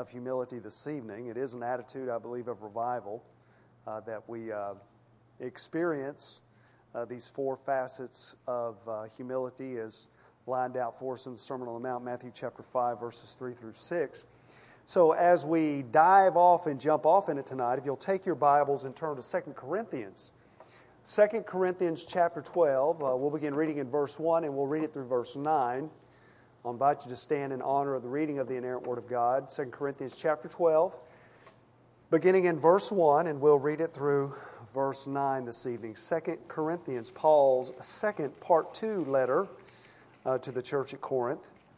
of humility this evening. It is an attitude, I believe, of revival that we experience these four facets of humility as lined out for us in the Sermon on the Mount, Matthew chapter 5, verses 3 through 6. So as we dive off and jump off in it tonight, if you'll take your Bibles and turn to 2 Corinthians. 2 Corinthians chapter 12, we'll begin reading in verse 1 and we'll read it through verse 9. I'll invite you to stand in honor of the reading of the inerrant Word of God. 2 Corinthians chapter 12, beginning in verse 1, and we'll read it through verse 9 this evening. 2 Corinthians, Paul's second part 2 letter to the church at Corinth.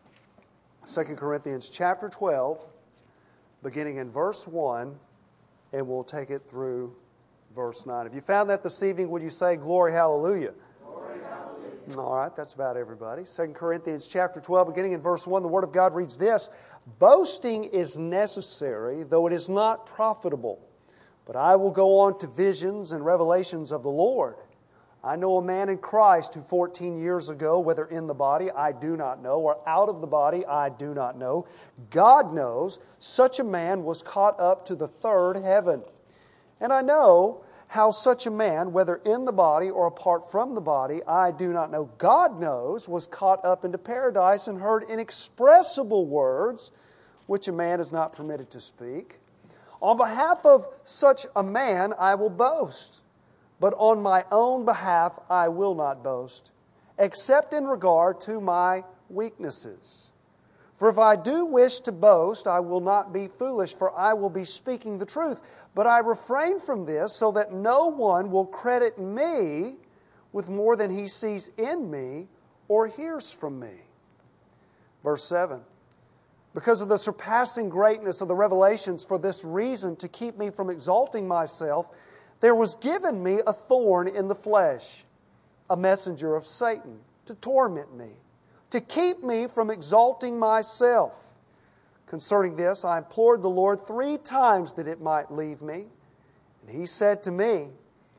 2 Corinthians chapter 12, beginning in verse 1, and we'll take it through verse 9. If you found that this evening, would you say, Glory, hallelujah? Glory, hallelujah. All right, that's about everybody. 2 Corinthians chapter 12, beginning in verse 1, the Word of God reads this: Boasting is necessary, though it is not profitable. But I will go on to visions and revelations of the Lord. I know a man in Christ who 14 years ago, whether in the body, I do not know, or out of the body, I do not know, God knows, such a man was caught up to the third heaven. And I know how such a man, whether in the body or apart from the body, I do not know, God knows, was caught up into paradise and heard inexpressible words, which a man is not permitted to speak. On behalf of such a man I will boast, but on my own behalf I will not boast, except in regard to my weaknesses. For if I do wish to boast, I will not be foolish, for I will be speaking the truth. But I refrain from this so that no one will credit me with more than he sees in me or hears from me. Verse 7. Because of the surpassing greatness of the revelations, for this reason, to keep me from exalting myself, there was given me a thorn in the flesh, a messenger of Satan, to torment me, to keep me from exalting myself. Concerning this, I implored the Lord 3 times that it might leave me. And He said to me,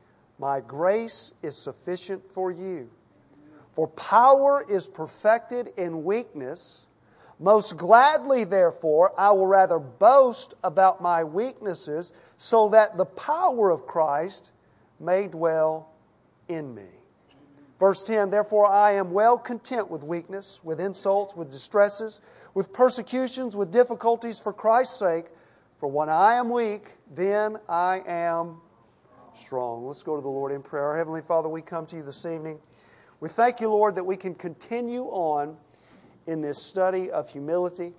My grace is sufficient for you, for power is perfected in weakness. Most gladly, therefore, I will rather boast about my weaknesses, so that the power of Christ may dwell in me. Verse 10, Therefore I am well content with weakness, with insults, with distresses, with persecutions, with difficulties for Christ's sake. For when I am weak, then I am strong. Let's go to the Lord in prayer. Our Heavenly Father, we come to you this evening. We thank you, Lord, that we can continue on in this study of humility.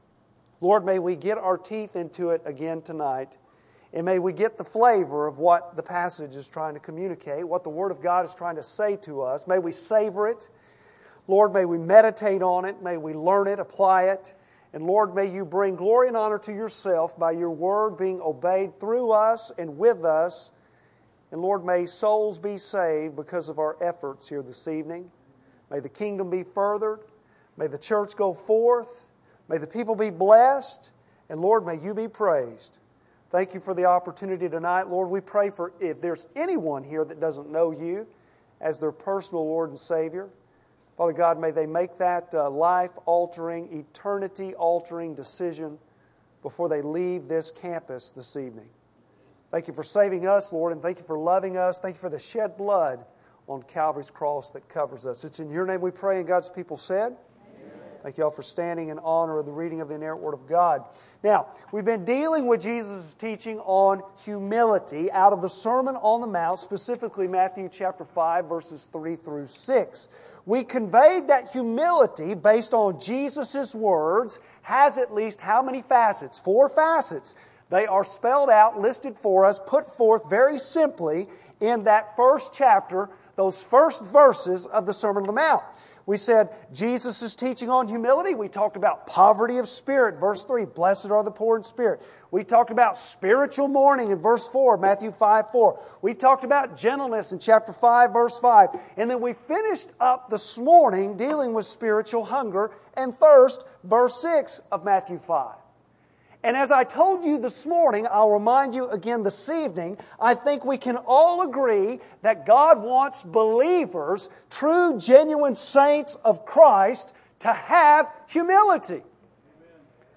Lord, may we get our teeth into it again tonight. And may we get the flavor of what the passage is trying to communicate, what the Word of God is trying to say to us. May we savor it. Lord, may we meditate on it. May we learn it, apply it. And Lord, may you bring glory and honor to yourself by your Word being obeyed through us and with us. And Lord, may souls be saved because of our efforts here this evening. May the kingdom be furthered. May the church go forth. May the people be blessed. And Lord, may you be praised. Thank you for the opportunity tonight. Lord, we pray for if there's anyone here that doesn't know you as their personal Lord and Savior, Father God, may they make that life-altering, eternity-altering decision before they leave this campus this evening. Thank you for saving us, Lord, and thank you for loving us. Thank you for the shed blood on Calvary's cross that covers us. It's in your name we pray, and God's people said, thank you all for standing in honor of the reading of the inerrant Word of God. Now, we've been dealing with Jesus' teaching on humility out of the Sermon on the Mount, specifically Matthew chapter 5, verses 3 through 6. We conveyed that humility, based on Jesus' words, has at least how many facets? 4 facets. They are spelled out, listed for us, put forth very simply in that first chapter, those first verses of the Sermon on the Mount. We said Jesus is teaching on humility. We talked about poverty of spirit, verse 3. Blessed are the poor in spirit. We talked about spiritual mourning in verse 4, Matthew 5:4. We talked about gentleness in chapter 5, verse 5. And then we finished up this morning dealing with spiritual hunger and thirst, verse 6 of Matthew 5. And as I told you this morning, I'll remind you again this evening, I think we can all agree that God wants believers, true, genuine saints of Christ, to have humility.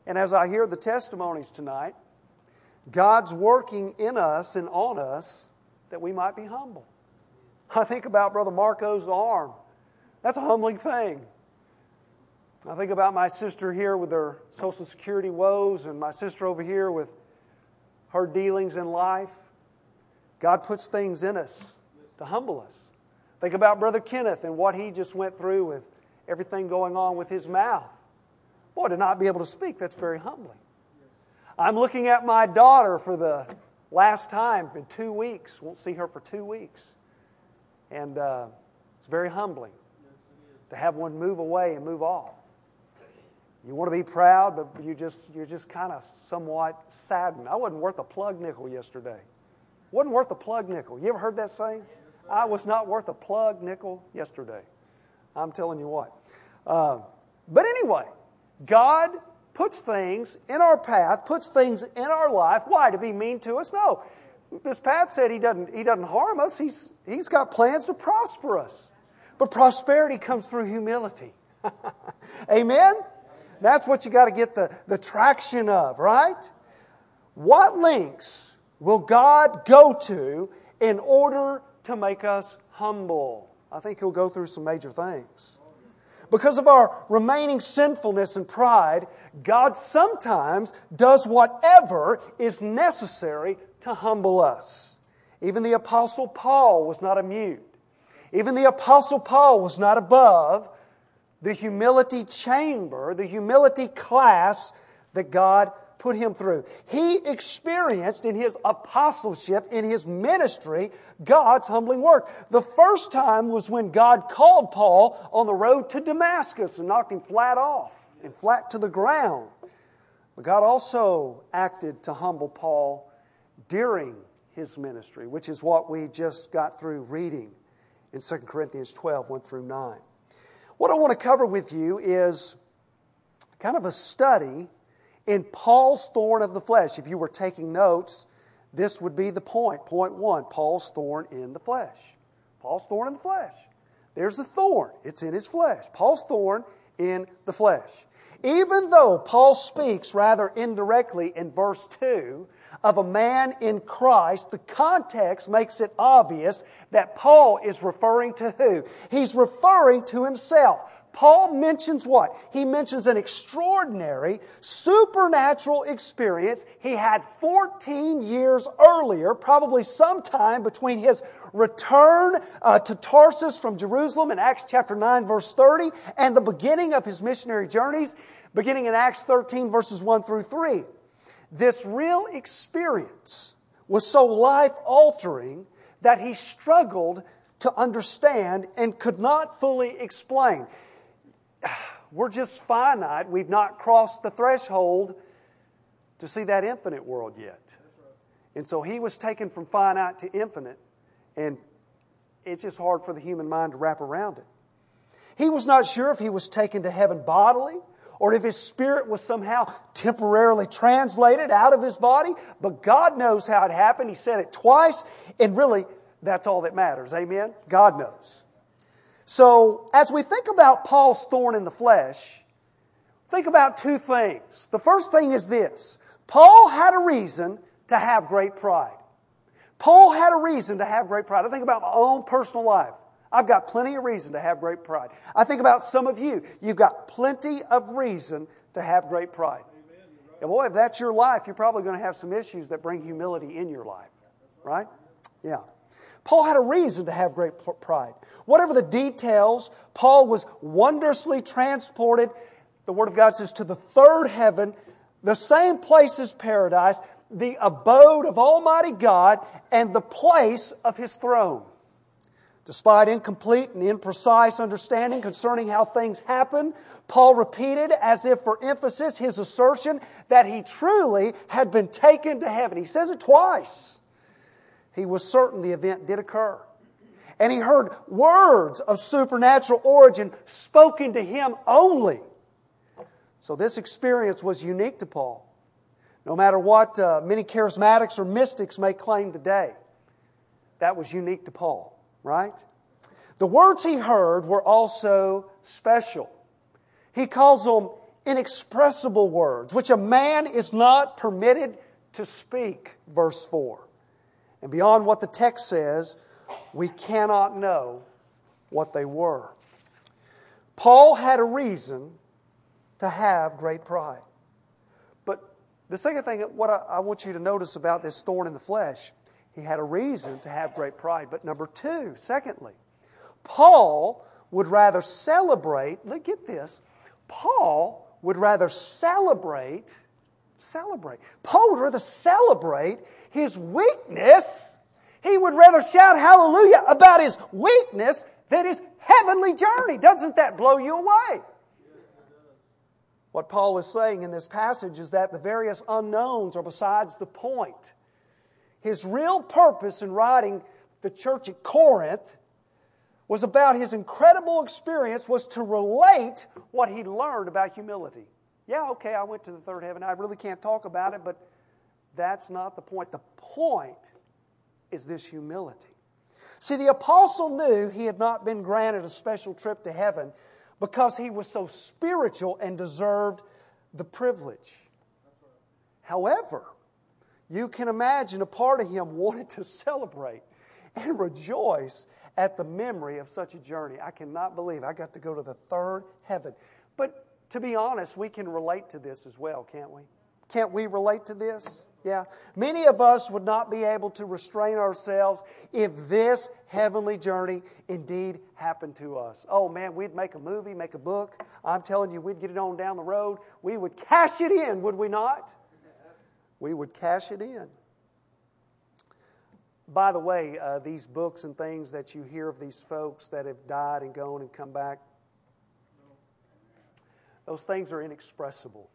And as I hear the testimonies tonight, God's working in us and on us that we might be humble. I think about Brother Marco's arm. That's a humbling thing. I think about my sister here with her Social Security woes and my sister over here with her dealings in life. God puts things in us to humble us. Think about Brother Kenneth and what he just went through with everything going on with his mouth. Boy, to not be able to speak, that's very humbling. I'm looking at my daughter for the last time in 2 weeks. Won't see her for 2 weeks. And it's very humbling to have one move away and move off. You want to be proud, but you're just kind of somewhat saddened. I wasn't worth a plug nickel yesterday. Wasn't worth a plug nickel. You ever heard that saying? I was not worth a plug nickel yesterday. I'm telling you what. But anyway, God puts things in our path, puts things in our life. Why? To be mean to us? No. As Pat said, He doesn't harm us. He's got plans to prosper us. But prosperity comes through humility. Amen? That's what you got to get the traction of, right? What lengths will God go to in order to make us humble? I think He'll go through some major things. Because of our remaining sinfulness and pride, God sometimes does whatever is necessary to humble us. Even the Apostle Paul was not immune. Even the Apostle Paul was not above the humility chamber, the humility class that God put him through. He experienced in his apostleship, in his ministry, God's humbling work. The first time was when God called Paul on the road to Damascus and knocked him flat off and flat to the ground. But God also acted to humble Paul during his ministry, which is what we just got through reading in 2 Corinthians 12, 1 through 9. What I want to cover with you is kind of a study in Paul's thorn of the flesh. If you were taking notes, this would be the point. Point 1, Paul's thorn in the flesh. Paul's thorn in the flesh. There's the thorn. It's in his flesh. Paul's thorn in the flesh. Even though Paul speaks rather indirectly in verse 2 of a man in Christ, the context makes it obvious that Paul is referring to who? He's referring to himself. Paul mentions what? He mentions an extraordinary supernatural experience he had 14 years earlier, probably sometime between his return to Tarsus from Jerusalem in Acts chapter 9 verse 30 and the beginning of his missionary journeys, beginning in Acts 13 verses 1 through 3. This real experience was so life-altering that he struggled to understand and could not fully explain. We're just finite. We've not crossed the threshold to see that infinite world yet. And so he was taken from finite to infinite, and it's just hard for the human mind to wrap around it. He was not sure if he was taken to heaven bodily or if his spirit was somehow temporarily translated out of his body, but God knows how it happened. He said it twice, and really, that's all that matters. Amen? God knows. So, as we think about Paul's thorn in the flesh, think about two things. The first thing is this. Paul had a reason to have great pride. Paul had a reason to have great pride. I think about my own personal life. I've got plenty of reason to have great pride. I think about some of you. You've got plenty of reason to have great pride. And boy, if that's your life, you're probably going to have some issues that bring humility in your life. Right? Yeah. Paul had a reason to have great pride. Whatever the details, Paul was wondrously transported, the Word of God says, to the third heaven, the same place as paradise, the abode of Almighty God, and the place of His throne. Despite incomplete and imprecise understanding concerning how things happen, Paul repeated, as if for emphasis, his assertion that he truly had been taken to heaven. He says it twice. He was certain the event did occur. And he heard words of supernatural origin spoken to him only. So this experience was unique to Paul. No matter what many charismatics or mystics may claim today, that was unique to Paul. Right? The words he heard were also special. He calls them inexpressible words, which a man is not permitted to speak, verse 4. And beyond what the text says, we cannot know what they were. Paul had a reason to have great pride. But the second thing, what I want you to notice about this thorn in the flesh, he had a reason to have great pride. But number two, secondly, Paul would rather celebrate, look at this, Paul would rather celebrate. Paul would rather celebrate his weakness. He would rather shout hallelujah about his weakness than his heavenly journey. Doesn't that blow you away? What Paul is saying in this passage is that the various unknowns are besides the point. His real purpose in writing the church at Corinth was about his incredible experience, was to relate what he learned about humility. Yeah, okay, I went to the third heaven. I really can't talk about it, but that's not the point. The point is this humility. See, the apostle knew he had not been granted a special trip to heaven because he was so spiritual and deserved the privilege. However, you can imagine a part of him wanted to celebrate and rejoice at the memory of such a journey. I cannot believe I got to go to the third heaven. But to be honest, we can relate to this as well, can't we? Can't we relate to this? Yeah. Many of us would not be able to restrain ourselves if this heavenly journey indeed happened to us. Oh man, we'd make a movie, make a book. I'm telling you, we'd get it on down the road. We would cash it in, would we not? We would cash it in. By the way, these books and things that you hear of these folks that have died and gone and come back, those things are inexpressible.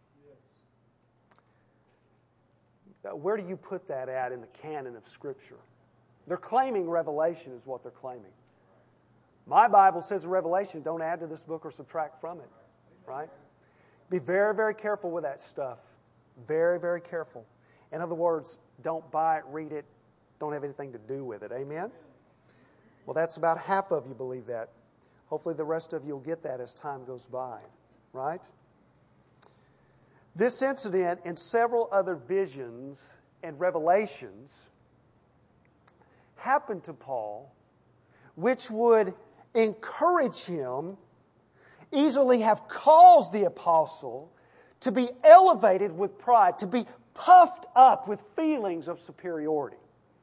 Where do you put that at in the canon of Scripture? They're claiming revelation is what they're claiming. My Bible says in Revelation, don't add to this book or subtract from it. Right? Be very, very careful with that stuff. Very, very careful. In other words, don't buy it, read it, don't have anything to do with it. Amen? Well, that's about half of you believe that. Hopefully the rest of you will get that as time goes by. Right? This incident and several other visions and revelations happened to Paul, which would encourage him, easily have caused the apostle to be elevated with pride, to be puffed up with feelings of superiority.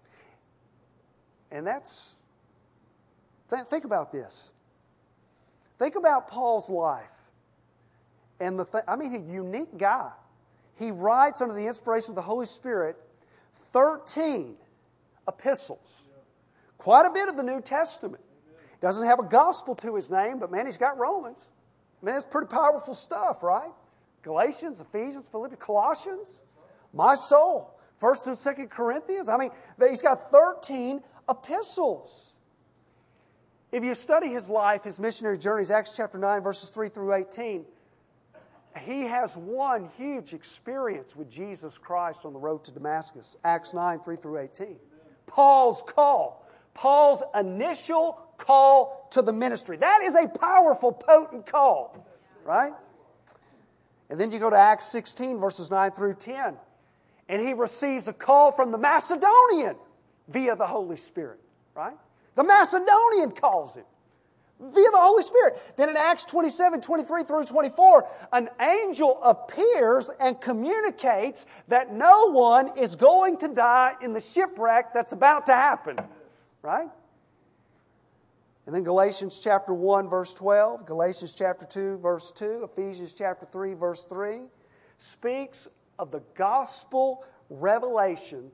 And that's, think about this. Think about Paul's life. And a unique guy. He writes under the inspiration of the Holy Spirit 13 epistles. Quite a bit of the New Testament. Doesn't have a gospel to his name, but man, he's got Romans. Man, that's pretty powerful stuff, right? Galatians, Ephesians, Philippians, Colossians. My soul. 1st and 2nd Corinthians. He's got 13 epistles. If you study his life, his missionary journeys, Acts chapter 9, verses 3 through 18, he has one huge experience with Jesus Christ on the road to Damascus. Acts 9, 3 through 18. Paul's call. Paul's initial call to the ministry. That is a powerful, potent call. Right? And then you go to Acts 16, verses 9 through 10. And he receives a call from the Macedonian via the Holy Spirit. Right? The Macedonian calls him via the Holy Spirit. Then in Acts 27, 23 through 24, an angel appears and communicates that no one is going to die in the shipwreck that's about to happen. Right? And then Galatians chapter 1, verse 12, Galatians chapter 2, verse 2, Ephesians chapter 3, verse 3, speaks of the gospel revelation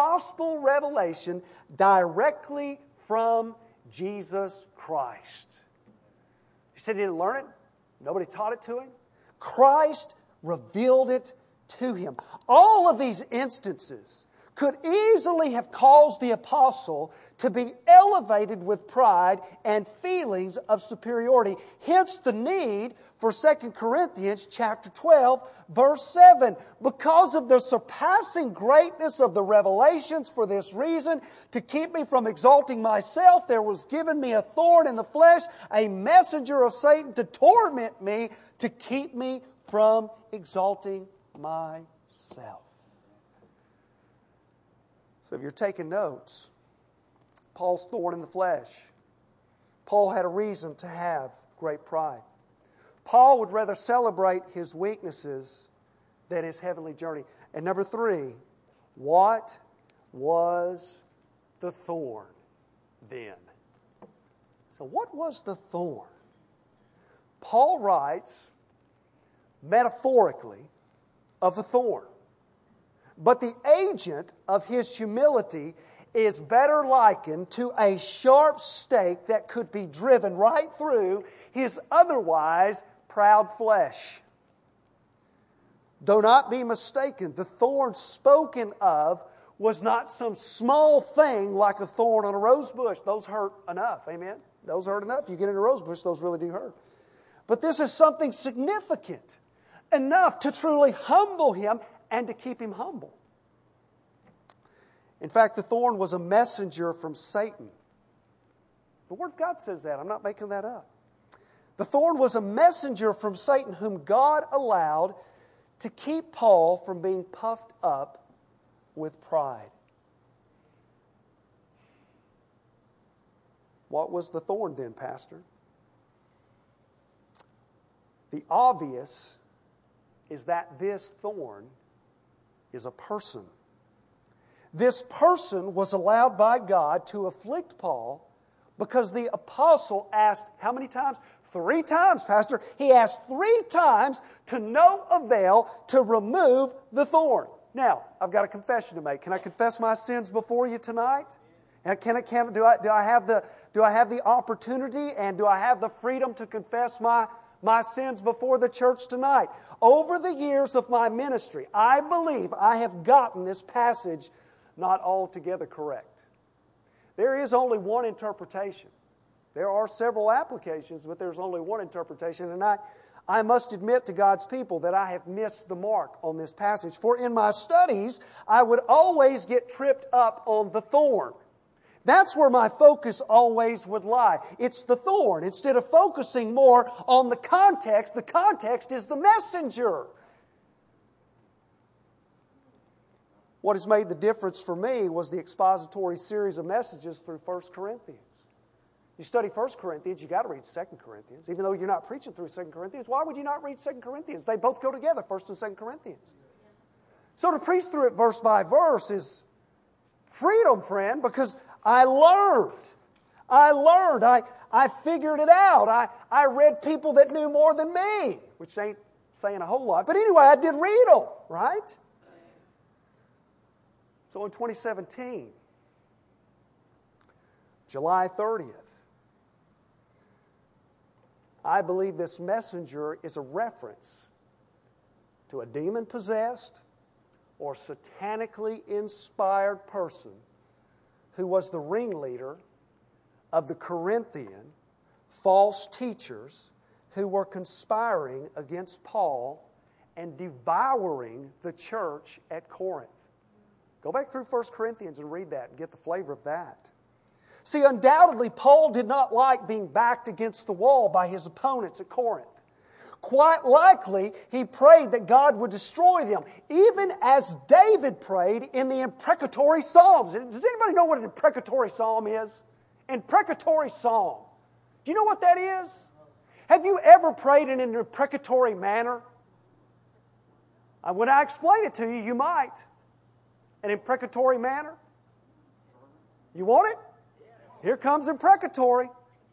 directly from Jesus Christ. He said he didn't learn it. Nobody taught it to him. Christ revealed it to him. All of these instances could easily have caused the apostle to be elevated with pride and feelings of superiority. Hence the need for 2 Corinthians chapter 12, verse 7. Because of the surpassing greatness of the revelations, for this reason, to keep me from exalting myself, there was given me a thorn in the flesh, a messenger of Satan to torment me, to keep me from exalting myself. So if you're taking notes, Paul's thorn in the flesh. Paul had a reason to have great pride. Paul would rather celebrate his weaknesses than his heavenly journey. And number 3, what was the thorn then? So what was the thorn? Paul writes metaphorically of the thorn. But the agent of his humility is better likened to a sharp stake that could be driven right through his otherwise proud flesh. Do not be mistaken. The thorn spoken of was not some small thing like a thorn on a rose bush. Those hurt enough. Amen? Those hurt enough. You get in a rose bush, those really do hurt. But this is something significant enough to truly humble him and to keep him humble. In fact, the thorn was a messenger from Satan. The Word of God says that. I'm not making that up. The thorn was a messenger from Satan whom God allowed to keep Paul from being puffed up with pride. What was the thorn then, Pastor? The obvious is that this thorn is a person. This person was allowed by God to afflict Paul because the apostle asked how many times? 3 times, Pastor. He asked 3 times to no avail to remove the thorn. Now, I've got a confession to make. Can I confess my sins before you tonight? And do I have the opportunity and do I have the freedom to confess my sins before the church tonight? Over the years of my ministry, I believe I have gotten this passage not altogether correct. There is only one interpretation. There are several applications, but there's only one interpretation. And I must admit to God's people that I have missed the mark on this passage. For in my studies, I would always get tripped up on the thorn. That's where my focus always would lie. It's the thorn. Instead of focusing more on the context is the messenger. What has made the difference for me was the expository series of messages through 1 Corinthians. You study 1 Corinthians, you've got to read 2 Corinthians. Even though you're not preaching through 2 Corinthians, why would you not read 2 Corinthians? They both go together, 1 and 2 Corinthians. So to preach through it verse by verse is freedom, friend, because I learned. I figured it out. I read people that knew more than me, which ain't saying a whole lot. But anyway, I did read them, right? So in 2017, July 30th, I believe this messenger is a reference to a demon-possessed or satanically inspired person who was the ringleader of the Corinthian false teachers who were conspiring against Paul and devouring the church at Corinth. Go back through 1 Corinthians and read that and get the flavor of that. See, undoubtedly, Paul did not like being backed against the wall by his opponents at Corinth. Quite likely, he prayed that God would destroy them, even as David prayed in the imprecatory Psalms. Does anybody know what an imprecatory psalm is? Imprecatory psalm. Do you know what that is? Have you ever prayed in an imprecatory manner? When I explain it to you, you might. An imprecatory manner? You want it? Here comes imprecatory.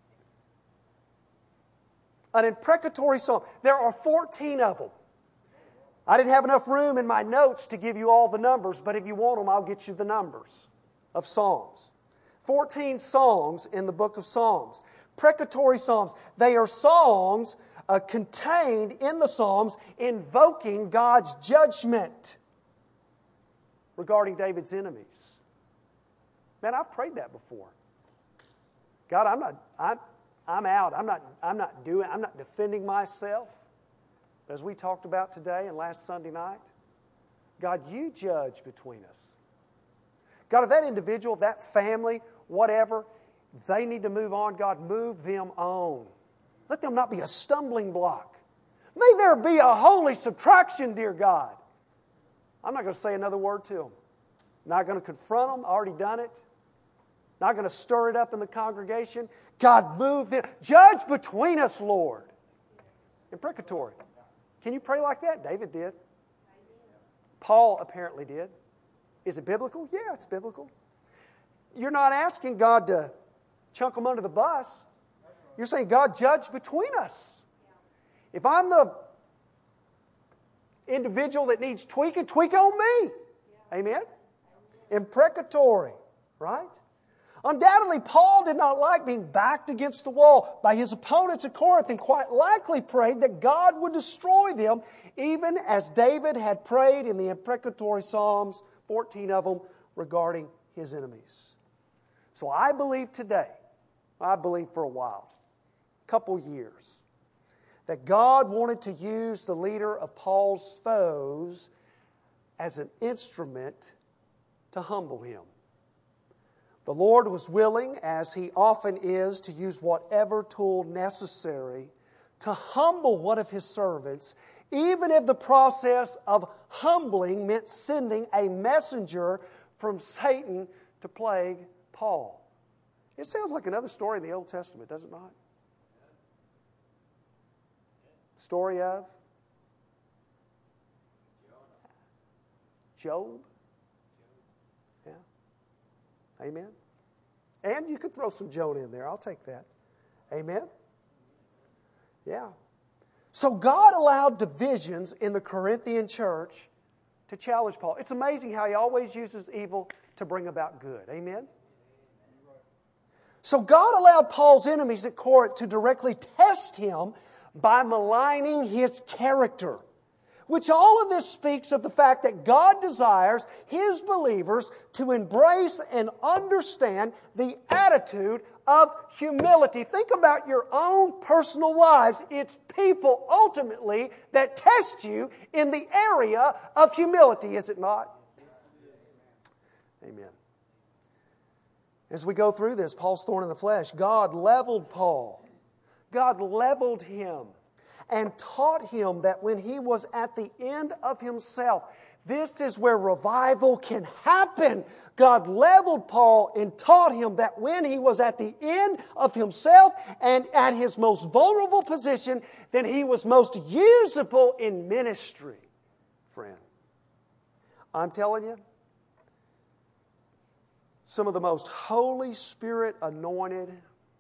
An imprecatory psalm. There are 14 of them. I didn't have enough room in my notes to give you all the numbers, but if you want them, I'll get you the numbers of psalms. 14 songs in the book of Psalms. Precatory psalms. They are songs contained in the psalms invoking God's judgment regarding David's enemies. Man, I've prayed that before. God, I'm out. I'm not defending myself. As we talked about today and last Sunday night, God, you judge between us. God, if that individual, that family, whatever, they need to move on, God, move them on. Let them not be a stumbling block. May there be a holy subtraction, dear God. I'm not going to say another word to them. Not going to confront them. I already done it. Not going to stir it up in the congregation. God, move them. Judge between us, Lord. Imprecatory. Can you pray like that? David did. Paul apparently did. Is it biblical? Yeah, it's biblical. You're not asking God to chunk them under the bus. You're saying, God, judge between us. If I'm the individual that needs tweaking, tweak on me. Amen? Imprecatory, right? Undoubtedly, Paul did not like being backed against the wall by his opponents at Corinth and quite likely prayed that God would destroy them, even as David had prayed in the imprecatory Psalms, 14 of them, regarding his enemies. So I believe today, I believe for a while, a couple years, that God wanted to use the leader of Paul's foes as an instrument to humble him. The Lord was willing, as He often is, to use whatever tool necessary to humble one of His servants, even if the process of humbling meant sending a messenger from Satan to plague Paul. It sounds like another story in the Old Testament, does it not? Story of Job. Yeah. Amen. And you could throw some Jonah in there. I'll take that. Amen. Yeah. So God allowed divisions in the Corinthian church to challenge Paul. It's amazing how He always uses evil to bring about good. Amen. So God allowed Paul's enemies at Corinth to directly test him by maligning his character. Which all of this speaks of the fact that God desires His believers to embrace and understand the attitude of humility. Think about your own personal lives. It's people ultimately that test you in the area of humility, is it not? Amen. As we go through this, Paul's thorn in the flesh, God leveled Paul. God leveled him and taught him that when he was at the end of himself, this is where revival can happen. God leveled Paul and taught him that when he was at the end of himself and at his most vulnerable position, then he was most usable in ministry. Friend, I'm telling you, some of the most Holy Spirit anointed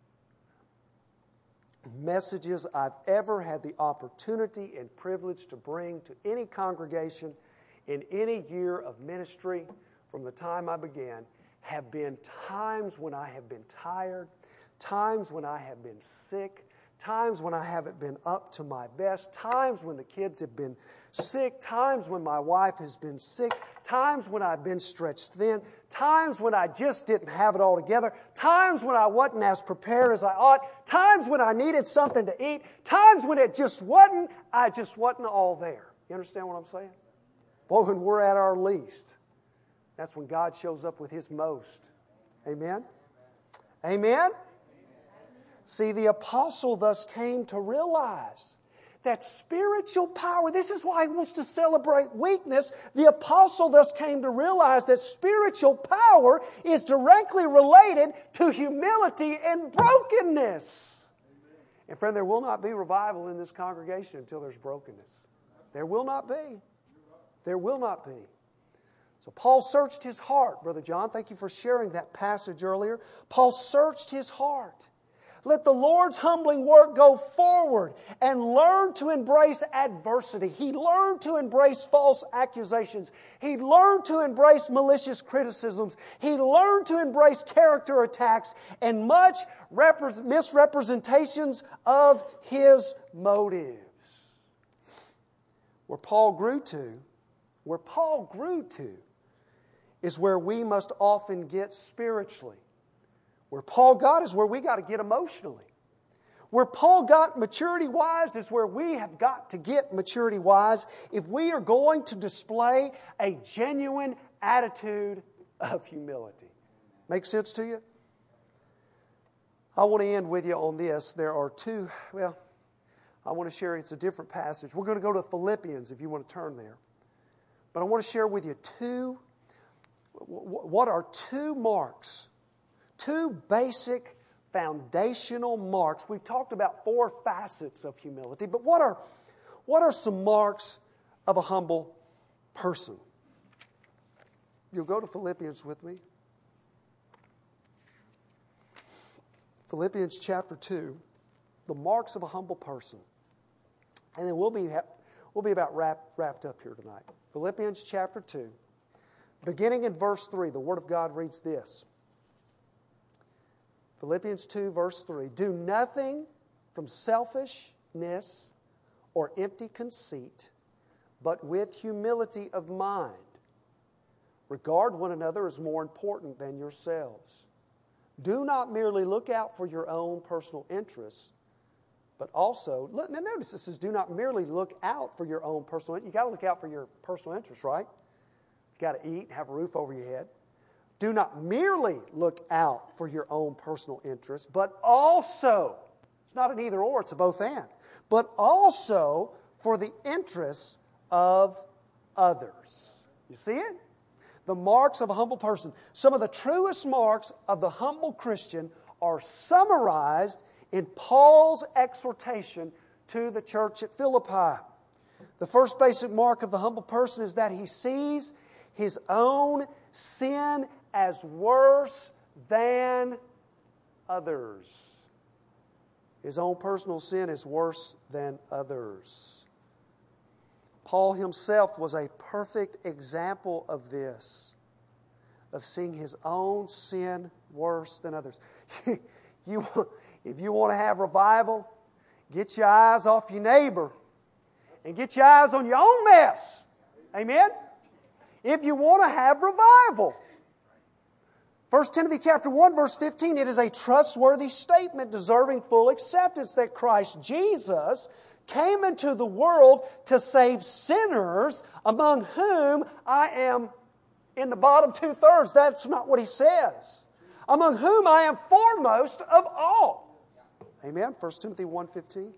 messages I've ever had the opportunity and privilege to bring to any congregation in any year of ministry from the time I began have been times when I have been tired, times when I have been sick, times when I haven't been up to my best, times when the kids have been sick, times when my wife has been sick, times when I've been stretched thin, times when I just didn't have it all together, times when I wasn't as prepared as I ought, times when I needed something to eat, times when I just wasn't all there. You understand what I'm saying? Boy, when we're at our least, that's when God shows up with His most. Amen? Amen? See, the apostle thus came to realize that spiritual power, this is why he wants to celebrate weakness. The apostle thus came to realize that spiritual power is directly related to humility and brokenness. And friend, there will not be revival in this congregation until there's brokenness. There will not be. There will not be. So Paul searched his heart. Brother John, thank you for sharing that passage earlier. Paul searched his heart. Let the Lord's humbling work go forward and learn to embrace adversity. He learned to embrace false accusations. He learned to embrace malicious criticisms. He learned to embrace character attacks and much misrepresentations of his motives. Where Paul grew to is where we must often get spiritually. Where Paul got is where we got to get emotionally. Where Paul got maturity-wise is where we have got to get maturity-wise if we are going to display a genuine attitude of humility. Make sense to you? I want to end with you on this. There are two, I want to share, it's a different passage. We're going to go to Philippians if you want to turn there. But I want to share with you what are two marks, two basic foundational marks. We've talked about 4 facets of humility, but what are some marks of a humble person? You'll go to Philippians with me. Philippians chapter 2, the marks of a humble person. And then we'll be about wrapped up here tonight. Philippians chapter 2, beginning in verse 3, the Word of God reads this. Philippians 2, verse 3. Do nothing from selfishness or empty conceit, but with humility of mind. Regard one another as more important than yourselves. Do not merely look out for your own personal interests, but also, now notice this says, do not merely look out for your own personal interests. You've got to look out for your personal interests, right? You've got to eat and have a roof over your head. Do not merely look out for your own personal interests, but also, it's not an either or, it's a both and, but also for the interests of others. You see it? The marks of a humble person. Some of the truest marks of the humble Christian are summarized in Paul's exhortation to the church at Philippi. The first basic mark of the humble person is that he sees his own sin as worse than others. His own personal sin is worse than others. Paul himself was a perfect example of this, of seeing his own sin worse than others. If you want to have revival, get your eyes off your neighbor and get your eyes on your own mess. Amen? If you want to have revival. 1 Timothy chapter 1, verse 15, it is a trustworthy statement deserving full acceptance that Christ Jesus came into the world to save sinners, among whom I am in the bottom 2/3. That's not what he says. Among whom I am foremost of all. Amen? 1 Timothy 1:15.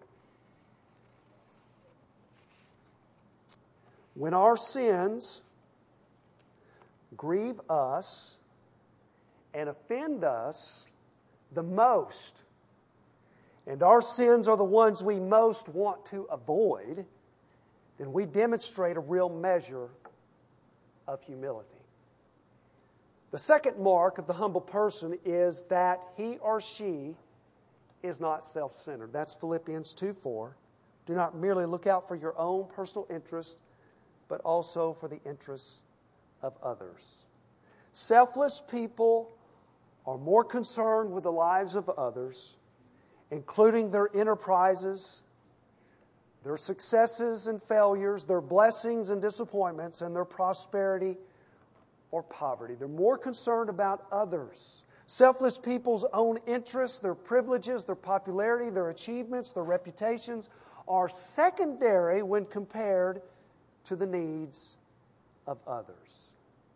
When our sins grieve us and offend us the most, and our sins are the ones we most want to avoid, then we demonstrate a real measure of humility. The second mark of the humble person is that he or she is not self-centered. That's Philippians 2:4. Do not merely look out for your own personal interest, but also for the interests of others. Selfless people are more concerned with the lives of others, including their enterprises, their successes and failures, their blessings and disappointments, and their prosperity or poverty. They're more concerned about others. Selfless people's own interests, their privileges, their popularity, their achievements, their reputations are secondary when compared to the needs of others.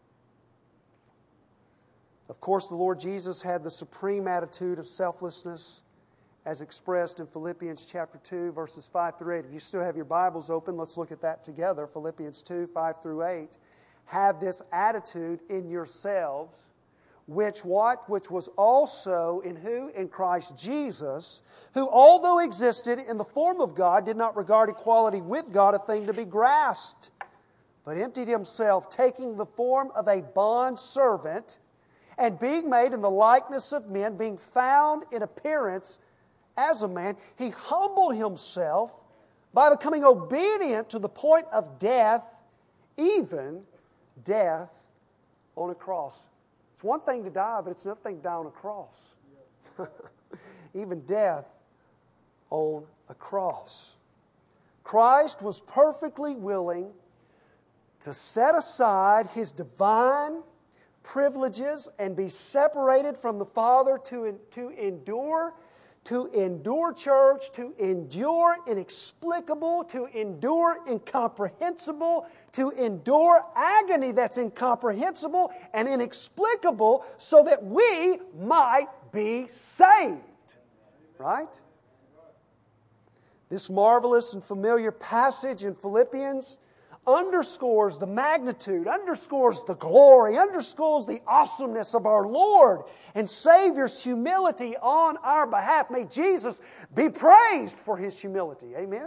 Of course, the Lord Jesus had the supreme attitude of selflessness as expressed in Philippians chapter 2, verses 5 through 8. If you still have your Bibles open, let's look at that together. Philippians 2, 5 through 8. Have this attitude in yourselves, which was also in who? In Christ Jesus, who although existed in the form of God, did not regard equality with God a thing to be grasped, but emptied himself, taking the form of a bondservant, and being made in the likeness of men, being found in appearance as a man, he humbled himself by becoming obedient to the point of death, even death on a cross. It's one thing to die, but it's another thing to die on a cross. Even death on a cross. Christ was perfectly willing to set aside his divine privileges and be separated from the Father to endure church, to endure inexplicable, to endure incomprehensible, to endure agony that's incomprehensible and inexplicable so that we might be saved. Right? This marvelous and familiar passage in Philippians underscores the magnitude, underscores the glory, underscores the awesomeness of our Lord and Savior's humility on our behalf. May Jesus be praised for His humility. Amen?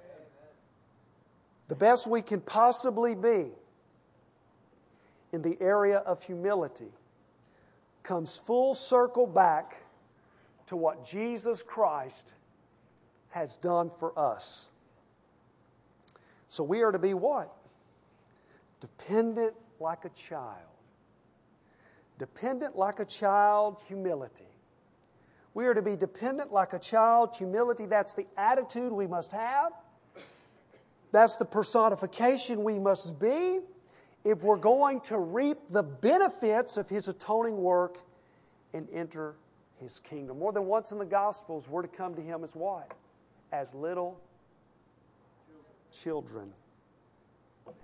The best we can possibly be in the area of humility comes full circle back to what Jesus Christ has done for us. So we are to be what? Dependent like a child. Dependent like a child, humility. We are to be dependent like a child, humility. That's the attitude we must have. That's the personification we must be if we're going to reap the benefits of His atoning work and enter His kingdom. More than once in the Gospels, we're to come to Him as what? As little children. Yeah.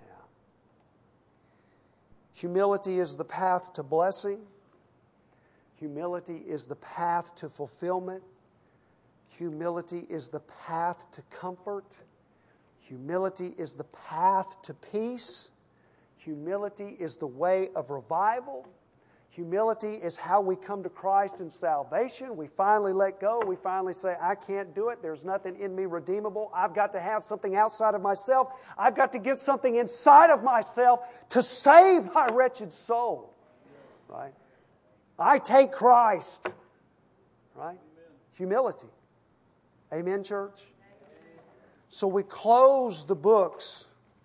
Humility is the path to blessing. Humility is the path to fulfillment. Humility is the path to comfort. Humility is the path to peace. Humility is the way of revival. Humility is how we come to Christ in salvation. We finally let go. We finally say, I can't do it. There's nothing in me redeemable. I've got to have something outside of myself. I've got to get something inside of myself to save my wretched soul. Right? I take Christ. Right? Humility. Amen, church? So we close the books.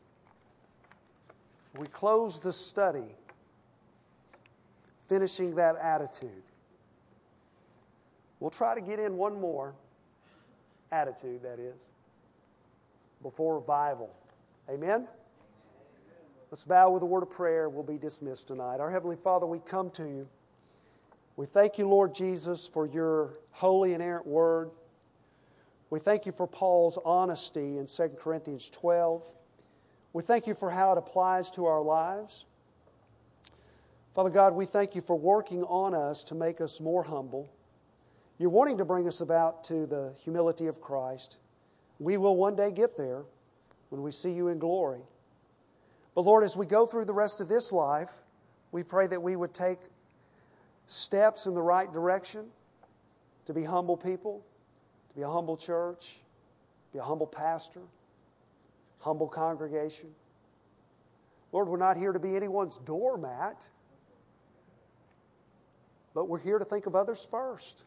We close the study, finishing that attitude. We'll try to get in one more attitude, that is, before revival. Amen? Let's bow with a word of prayer. We'll be dismissed tonight. Our Heavenly Father, we come to You. We thank You, Lord Jesus, for Your holy and inerrant word. We thank You for Paul's honesty in 2 Corinthians 12. We thank You for how it applies to our lives. Father God, we thank You for working on us to make us more humble. You're wanting to bring us about to the humility of Christ. We will one day get there when we see You in glory. But Lord, as we go through the rest of this life, we pray that we would take steps in the right direction to be humble people, to be a humble church, be a humble pastor, humble congregation. Lord, we're not here to be anyone's doormat, but we're here to think of others first.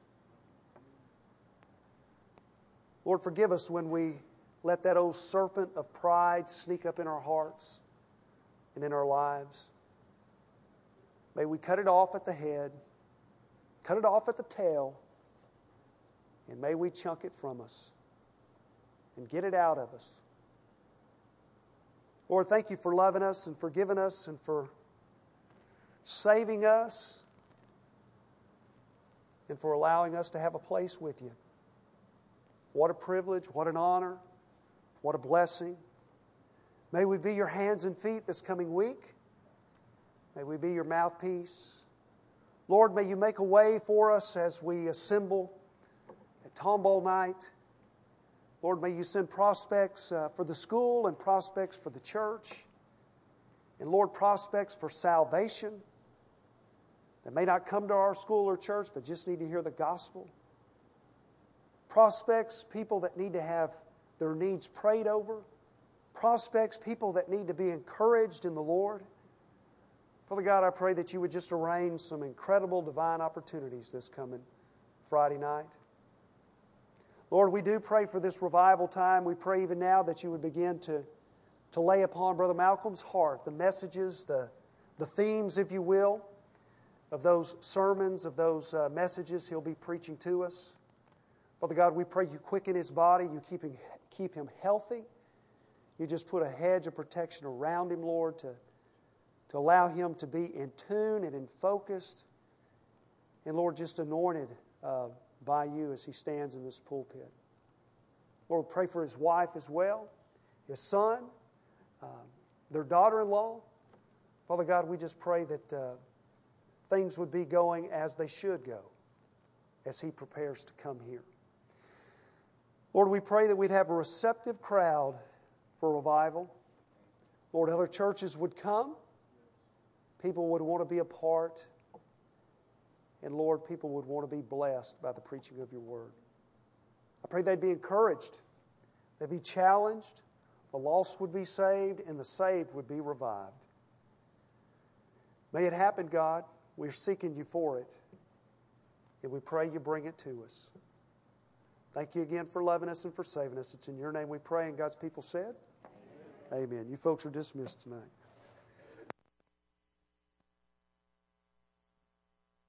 Lord, forgive us when we let that old serpent of pride sneak up in our hearts and in our lives. May we cut it off at the head, cut it off at the tail, and may we chunk it from us and get it out of us. Lord, thank You for loving us and forgiving us and for saving us and for allowing us to have a place with You. What a privilege, what an honor, what a blessing. May we be Your hands and feet this coming week. May we be Your mouthpiece. Lord, may You make a way for us as we assemble at Tomball night. Lord, may You send prospects for the school and prospects for the church. And Lord, prospects for salvation that may not come to our school or church but just need to hear the gospel. Prospects, people that need to have their needs prayed over. Prospects, people that need to be encouraged in the Lord. Father God, I pray that You would just arrange some incredible divine opportunities this coming Friday night. Lord, we do pray for this revival time. We pray even now that You would begin to lay upon Brother Malcolm's heart the messages, the themes, if you will, of those sermons, of those messages he'll be preaching to us. Father God, we pray You quicken his body, You keep him healthy. You just put a hedge of protection around him, Lord, to allow him to be in tune and in focused. And Lord, just anointed by You as he stands in this pulpit. Lord, pray for his wife as well, his son, their daughter-in-law. Father God, we just pray that things would be going as they should go as he prepares to come here. Lord, we pray that we'd have a receptive crowd for revival. Lord, other churches would come. People would want to be a part. And Lord, people would want to be blessed by the preaching of your word. I pray they'd be encouraged. They'd be challenged. The lost would be saved and the saved would be revived. May it happen, God. We're seeking you for it. And we pray you bring it to us. Thank you again for loving us and for saving us. It's in your name we pray. And God's people said, Amen. You folks are dismissed tonight.